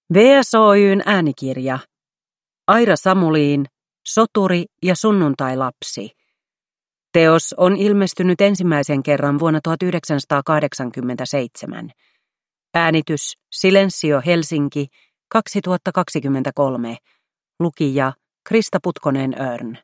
VSOY:n äänikirja. Aira Samuliin, Soturi ja sunnuntailapsi. Teos on ilmestynyt ensimmäisen kerran vuonna 1987. Äänitys Silensio Helsinki 2023. Lukija Krista Putkonen-Örn.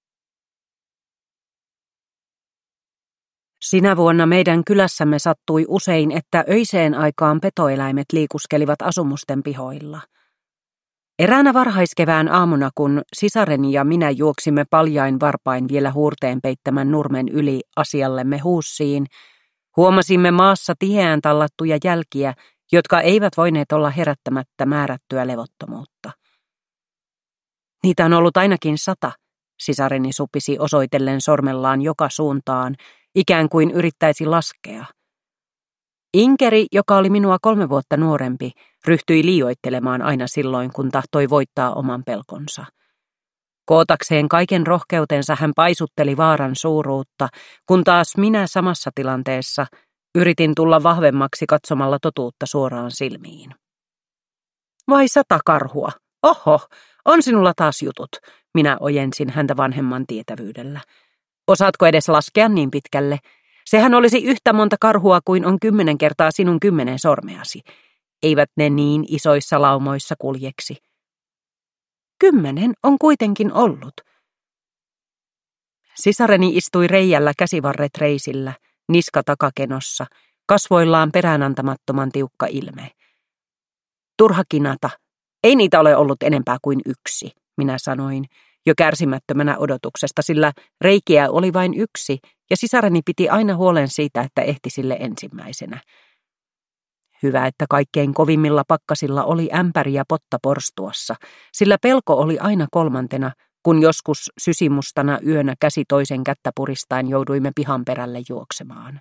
Sinä vuonna meidän kylässämme sattui usein, että öiseen aikaan petoeläimet liikuskelivat asumusten pihoilla. Eräänä varhaiskevään aamuna, kun sisareni ja minä juoksimme paljain varpain vielä huurteen peittämän nurmen yli asiallemme Huussiin, huomasimme maassa tiheään tallattuja jälkiä, jotka eivät voineet olla herättämättä määrättyä levottomuutta. Niitä on ollut ainakin 100, sisareni supisi osoitellen sormellaan joka suuntaan, ikään kuin yrittäisi laskea. Inkeri, joka oli minua 3 vuotta nuorempi, ryhtyi liioittelemaan aina silloin, kun tahtoi voittaa oman pelkonsa. Kootakseen kaiken rohkeutensa hän paisutteli vaaran suuruutta, kun taas minä samassa tilanteessa yritin tulla vahvemmaksi katsomalla totuutta suoraan silmiin. Vai 100 karhua? Oho, on sinulla taas jutut, minä ojensin häntä vanhemman tietävyydellä. Osaatko edes laskea niin pitkälle? Sehän olisi yhtä monta karhua kuin on 10 kertaa sinun 10 sormeasi. Eivät ne niin isoissa laumoissa kuljeksi. 10 on kuitenkin ollut. Sisareni istui reijällä käsivarret reisillä, niska takakenossa, kasvoillaan peräänantamattoman tiukka ilme. Turha kinata, ei niitä ole ollut enempää kuin 1, minä sanoin, jo kärsimättömänä odotuksesta, sillä reikiä oli vain 1, ja sisareni piti aina huolen siitä, että ehti sille ensimmäisenä. Hyvä, että kaikkein kovimmilla pakkasilla oli ämpäri ja potta porstuassa, sillä pelko oli aina 3, kun joskus sysimustana yönä käsi toisen kättä puristain jouduimme pihan perälle juoksemaan.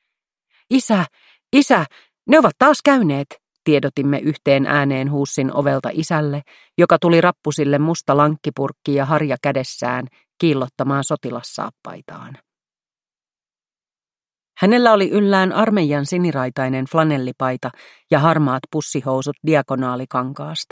Isä, ne ovat taas käyneet, tiedotimme yhteen ääneen Huussin ovelta isälle, joka tuli rappusille musta lankkipurkki ja harja kädessään kiillottamaan sotilassaappaitaan. Hänellä oli yllään armeijan siniraitainen flanellipaita ja harmaat pussihousut diagonaalikankaasta.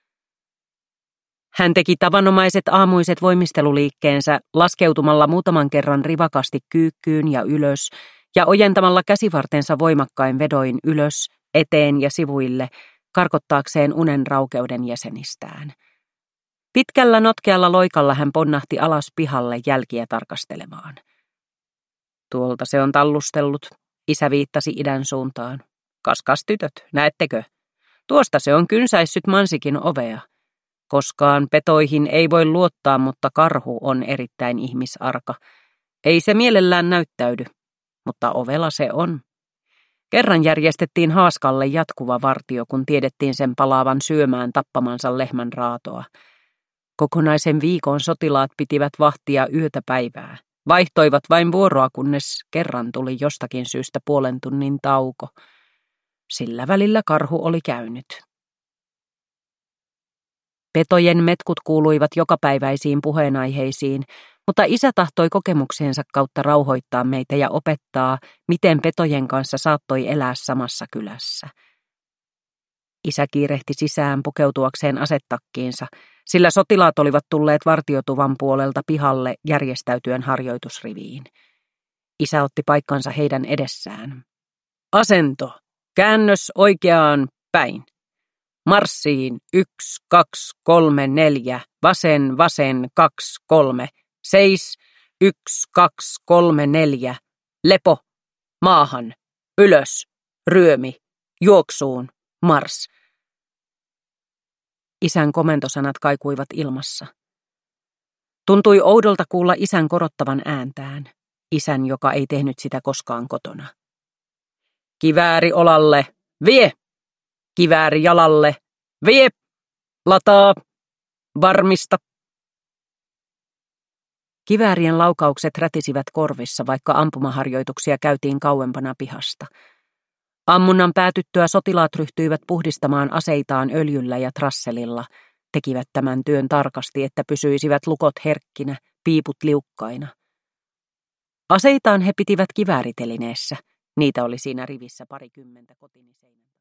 Hän teki tavanomaiset aamuiset voimisteluliikkeensä laskeutumalla muutaman kerran rivakasti kyykkyyn ja ylös ja ojentamalla käsivartensa voimakkain vedoin ylös, eteen ja sivuille, karkottaakseen unen raukeuden jäsenistään. Pitkällä notkealla loikalla hän ponnahti alas pihalle jälkiä tarkastelemaan. Tuolta se on tallustellut, isä viittasi idän suuntaan. Kaskas tytöt, näettekö? Tuosta se on kynsäissyt mansikin ovea. Koskaan petoihin ei voi luottaa, mutta karhu on erittäin ihmisarka. Ei se mielellään näyttäydy, mutta ovela se on. Kerran järjestettiin haaskalle jatkuva vartio, kun tiedettiin sen palaavan syömään tappamansa lehmän raatoa. Kokonaisen viikon sotilaat pitivät vahtia yötä päivää. Vaihtoivat vain vuoroa, kunnes kerran tuli jostakin syystä 0,5 tunnin tauko. Sillä välillä karhu oli käynyt. Petojen metkut kuuluivat jokapäiväisiin puheenaiheisiin, mutta isä tahtoi kokemuksiensa kautta rauhoittaa meitä ja opettaa, miten petojen kanssa saattoi elää samassa kylässä. Isä kiirehti sisään pukeutuakseen asetakkiinsa, sillä sotilaat olivat tulleet vartiotuvan puolelta pihalle järjestäytyen harjoitusriviin. Isä otti paikkansa heidän edessään. Asento, käännös oikeaan päin. Marssiin 1, 2, 3, 4, vasen, 2, 3, seis, 1, 2, 3, 4, lepo, maahan, ylös, ryömi, juoksuun, mars. Isän komentosanat kaikuivat ilmassa. Tuntui oudolta kuulla isän korottavan ääntään, isän, joka ei tehnyt sitä koskaan kotona. Kivääri olalle, vie! Kivääri jalalle, vie! Lataa! Varmista! Kiväärien laukaukset rätisivät korvissa, vaikka ampumaharjoituksia käytiin kauempana pihasta. Ammunnan päätyttyä sotilaat ryhtyivät puhdistamaan aseitaan öljyllä ja trasselilla, tekivät tämän työn tarkasti, että pysyisivät lukot herkkinä, piiput liukkaina. Aseitaan he pitivät kivääritelineessä, niitä oli siinä rivissä 20 kotini seinän.